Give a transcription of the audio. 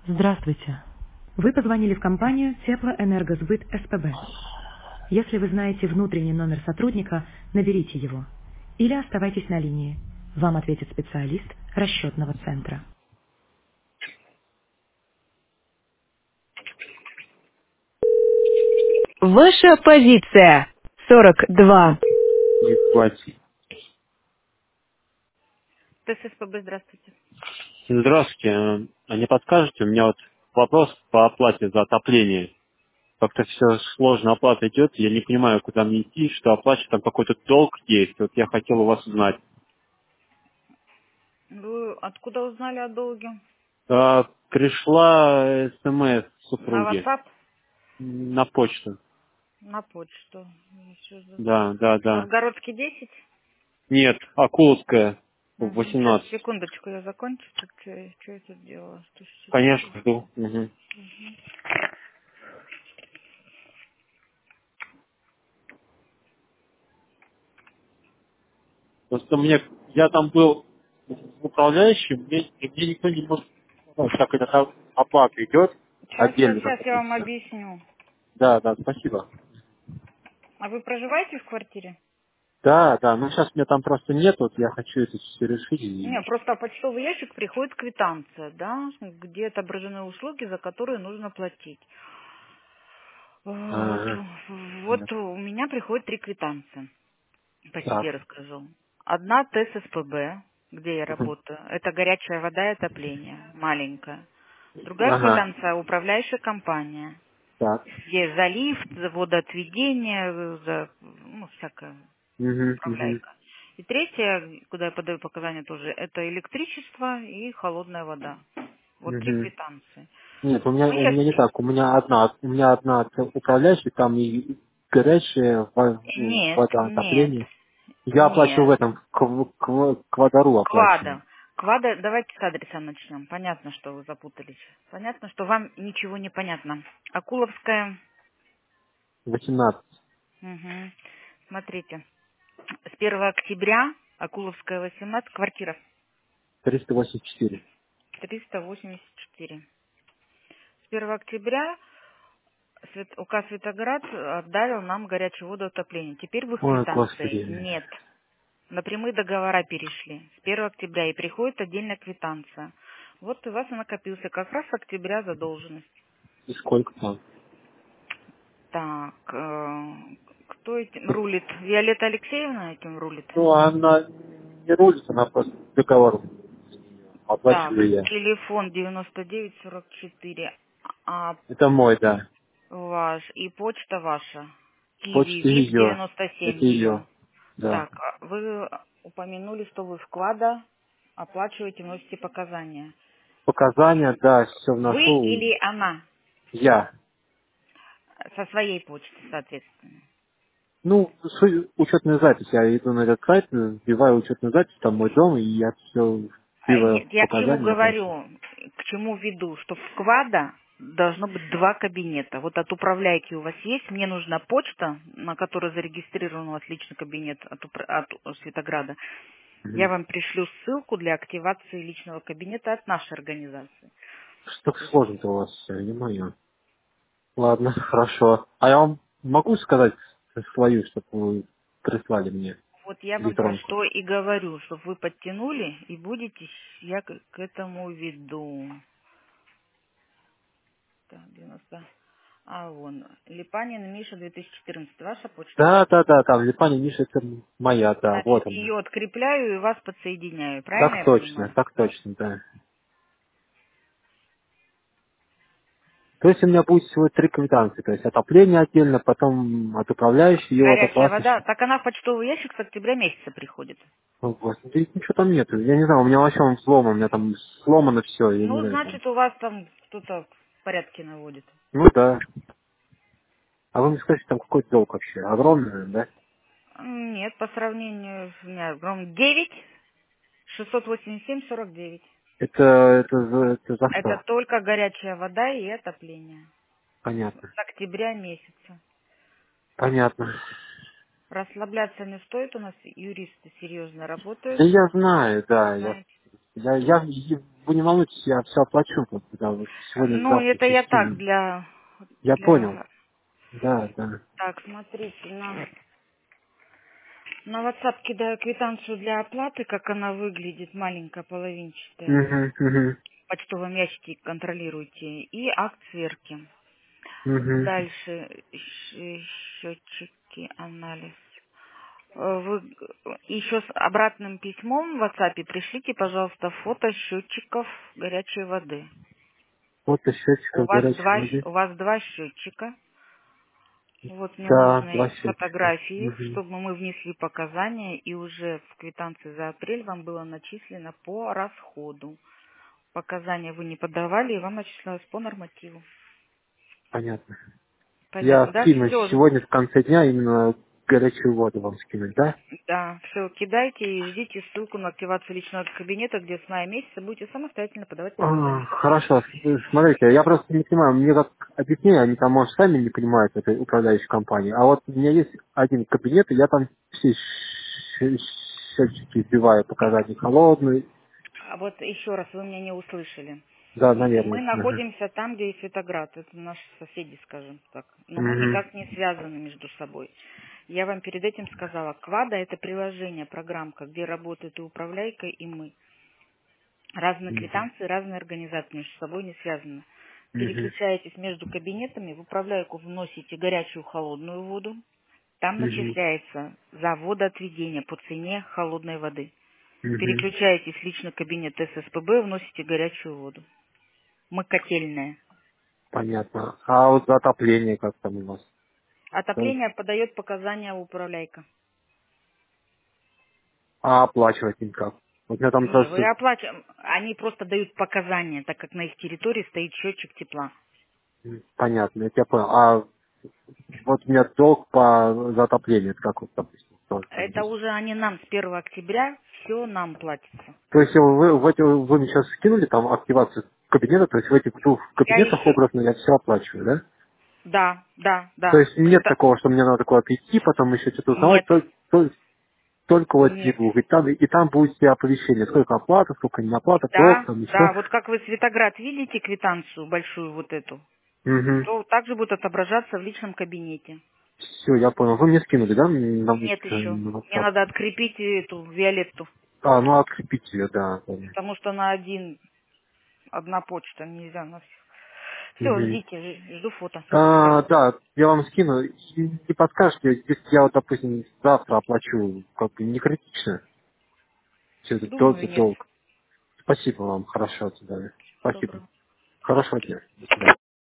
Здравствуйте. Вы позвонили в компанию Теплоэнергосбыт СПБ. Если вы знаете внутренний номер сотрудника, наберите его. Или оставайтесь на линии. Вам ответит специалист расчетного центра. Ваша позиция 42. Ебать. ТССПБ, здравствуйте. Здравствуйте. А не подскажете? У меня вот вопрос по оплате за отопление. Как-то все сложно, оплата идет. Я не понимаю, куда мне идти, что оплачивать, там какой-то долг есть. Вот я хотел у вас узнать. Вы откуда узнали о долге? Пришла СМС На супруги WhatsApp? на почту. На почту. Да, да, да. Новгородский 10? Нет, Акуловская, Сейчас, 18. секундочку, я закончу. Так, что я тут делала? 164. Конечно, жду. Мгм. Просто я там был управляющим, мне никто не может сказать, как эта оплата идет отдельно, как Сейчас это я вам все. объясню. Да, да, спасибо. А вы проживаете в квартире? Да, да, ну сейчас меня там просто нет, вот я хочу это все решить. Не, просто в почтовый ящик приходит квитанция, да, где отображены услуги, за которые нужно платить. Вот, Ага, вот у меня приходит 3 квитанции, по себе так. расскажу. Одна ТССПБ, где я Мгм. работаю, это горячая вода и отопление, маленькая. Другая Ага, квитанция — управляющая компания, так. где за лифт, за водоотведение, за всякое Угу, угу, управляйка. И третье, куда я подаю показания тоже, это электричество и холодная вода. Вот 3 угу. квитанции. Нет, Мы у сейчас... меня не так, у меня одна управляющая, там и горячая Нет, вода, нет, отопление. Я оплачиваю в нет. этом, к водору оплачиваю. Квада. Квада, давайте с адреса начнем. Понятно, что вы запутались. Понятно, что вам ничего не понятно. Акуловская, 18, мгм. Смотрите, с 1 октября, Акуловская, 18, квартира 384. 384. С 1 октября УК Светоград отдалил нам горячую воду отопления. Теперь в их Ой, квитанции господи. нет. На прямые договора перешли с 1 октября и приходит отдельная квитанция. Вот у вас и накопился как раз с октября задолженность. И сколько там? Так, кто этим рулит? Виолетта Алексеевна этим рулит? Ну, она не рулит, она просто договор Так, оплачиваю я. телефон 9944, а Это мой, да. ваш и почта ваша. Киви Почта ВИП ее. 97 Это ее. ее. Да. Так, вы упомянули, что вы вклада оплачиваете, вносите показания. Показания, да, все Вы вношу или она? я. Со своей почты, соответственно. Ну, учетную запись. Я иду на этот сайт, вбиваю учетную запись, там мой дом, и я все вбиваю Нет, я к чему показания и оплачиваю. говорю, к чему веду, что в квада должно быть 2 кабинета. Вот от управляйки у вас есть, мне нужна почта, на которой зарегистрирован у вас личный кабинет от Светограда. Я Мгм. вам пришлю ссылку для активации личного кабинета от нашей организации. Что так То есть, сложно-то у вас все, не мое. Ладно, хорошо. А я вам могу сказать свою, чтобы вы прислали мне вот я вам про электронку? что и говорю, чтобы вы подтянули и будете, я к этому веду. Так, 90. А вон, Липанин Миша 2014, ваша почта? Да, да, да, там Липани Миша, это моя, да, вот Значит, она. ее открепляю и вас подсоединяю. Правильно я понимаю? Так точно, да. То есть у меня будет всего 3 квитанции, то есть отопление отдельно, потом от управляющей ее от Горячая вода. оплачивающей. Так она в почтовый ящик с октября месяца приходит. О, господи, да ничего там нету. Я не знаю, у меня вообще он взломан, у меня там сломано все, я не Ну, знаю там. значит, у вас там кто-то в порядке наводит. Ну да. А вы мне скажите, там какой долг вообще? Огромный, да? Нет, по сравнению с у меня 9 687 49. Это за Это что? только горячая вода и отопление. Понятно. С октября месяца. Понятно. Расслабляться не стоит, у нас юристы серьезно работают. Да я знаю, Вы да, знаете. я вы не волнуйтесь, я все оплачу, вот, когда вот Ну, сегодня-завтра это все я так, скину. для... Я понял. для... Да, да. Так, смотрите, на WhatsApp кидаю квитанцию для оплаты, как она выглядит, маленькая, половинчатая. Угу, угу, В почтовом ящике контролируйте. И акт сверки. угу. Дальше счетчики, анализ. Вы еще с обратным письмом в WhatsApp пришлите, пожалуйста, фото счетчиков горячей воды. Вот и счетчиков горячей воды. У вас два счетчика. Вот мне Да, нужны два их счетчика. фотографии, Угу. чтобы мы внесли показания, и уже в квитанции за апрель вам было начислено по расходу. Показания вы не подавали, и вам начислялось по нормативу. Понятно. Я Понятно, да? скину Все, сегодня в конце дня именно горячую воду вам скинуть, да? да, все, кидайте и ждите ссылку на активацию личного кабинета, где с мая месяца будете самостоятельно подавать показания. Хорошо, смотрите, я просто не понимаю, мне как объяснили, они там, может, сами не понимают этой управляющей компании, а вот у меня есть один кабинет, и я там все счетчики вбиваю, показания холодные, А вот еще раз, вы меня не услышали. да, Мы наверное. находимся там, где есть Светоград. Это наши соседи, скажем так. Но мы Мгм. никак не связаны между собой. Я вам перед этим сказала, Квада — это приложение, программка, где работает и управляйка, и мы. Разные Мгм. квитанции, разные организации между собой не связаны. Мгм. Переключаетесь между кабинетами, в управляйку вносите горячую холодную воду. Там Мгм. начисляется за водоотведение по цене холодной воды. Мгм. Переключаетесь в личный кабинет ССПБ, вносите горячую воду. Мы котельная. Понятно. А вот за отопление как там у вас? Да. Отопление подает показания управляйка. А оплачивать им как? Вот у меня там Не, вы просто, оплачиваете, они просто дают показания, так как на их территории стоит счетчик тепла. понятно, я тебя понял. А вот у меня долг по за отопление, это как вот, допустим, тоже там Это есть. уже они нам с 1 октября все нам платится. То есть вы мне сейчас скинули там активацию кабинета, то есть в этих двух Я кабинетах еще... образно я все оплачиваю, да? Да, да, То да. есть нет такого, что мне надо куда-то идти, потом еще что-то узнавать, Нет, только вот эти нет. двух. И там будет все оповещение, сколько оплата, сколько не оплата, долг, Да, там еще. да. Вот как вы Светоград видите квитанцию большую вот эту, Угу. то также будет отображаться в личном кабинете. Все, я понял. Вы мне скинули, да, Нет еще. на Мне WhatsApp? надо открепить эту Виолетту, А, ну открепить ее, да, понял. потому что одна почта, нельзя на всех. Все, Мгм. ждите, жду фото сразу. Да, я вам скину. И подскажете, если я вот, допустим, завтра оплачу, как бы не критично, все это Думаю, нет. долг. Спасибо вам, хорошо, да. Всего Спасибо. доброго. Хорошего дня. До свидания.